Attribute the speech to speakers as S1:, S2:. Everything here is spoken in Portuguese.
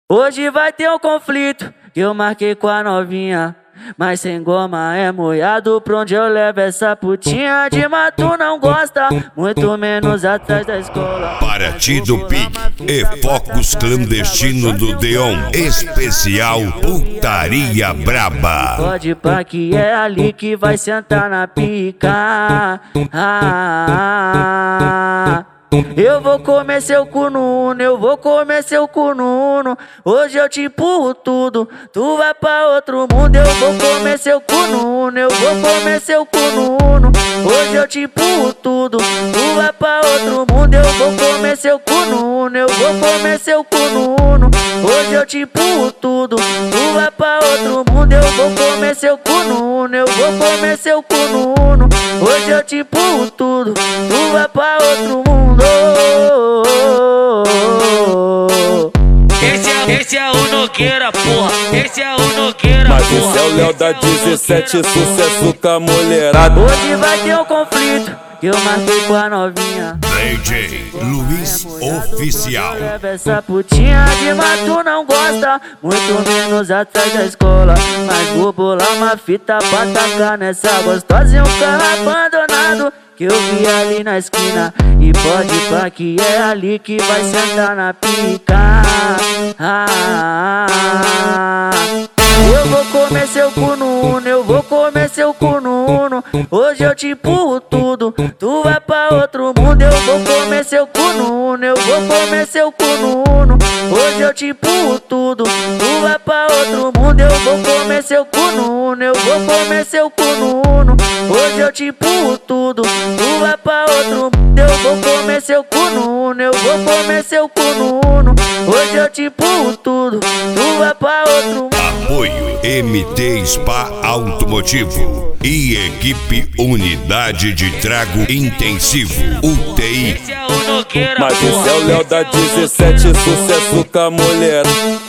S1: Hoje vai ter um conflito que eu marquei com a novinha, mas sem goma é moiado, pra onde eu levo essa putinha de mato não gosta, muito menos atrás da escola.
S2: Paraty do Pique e focos clandestino do Deon, especial Putaria Braba.
S1: Pode pá que é ali que vai sentar na pica. Eu vou comer seu cu no uno, eu vou comer seu cu no uno. Hoje eu te empurro tudo, tu vai pra outro mundo. Eu vou comer seu cu no uno, eu vou comer seu cu no uno. Hoje eu te empurro tudo, tu vai pra outro mundo. Eu vou comer seu cu no uno, eu vou comer seu cu no uno. Hoje eu te empurro tudo, tu vai pra outro mundo. Eu vou comer seu cu no uno, eu vou comer seu cu no uno. Hoje eu te empurro tudo, tu vai pra outro mundo.
S3: Esse é o Nogueira, porra. Esse é o Nogueira,
S4: mas
S3: porra.
S4: esse é o Léo da 17, sucesso com a mulherada.
S1: Hoje vai ter um conflito que eu marquei com a novinha.
S2: DJ Luiz Oficial.
S1: Leva essa putinha de mato não gosta, muito menos atrás da escola. Mas vou bolar uma fita pra tacar nessa gostosa e um carro abandonado que eu vi ali na esquina. E pode pá que é ali que vai sentar na pica. Eu vou comer seu cu no uno, eu vou comer seu cu no uno. Hoje eu te empurro tudo, tu vai pra outro mundo. Eu vou comer seu cu no uno, eu vou comer seu cu no uno. Hoje eu te empurro tudo, tu vai pra outro mundo. Eu vou comer seu cu no uno, eu vou comer seu cu no uno. Hoje eu te empurro tudo, tu vai pra outro mundo. Eu vou comer seu cu no uno, eu vou comer seu cu no uno. Hoje eu te empurro tudo, tu vai pra outro mundo.
S2: Apoio MT Spa Automotivo e equipe Unidade de Trago Intensivo UTI.
S3: Esse é o Nogueira,
S4: Mas
S3: porra.
S4: esse é o Léo da 17, sucesso com a mulherada.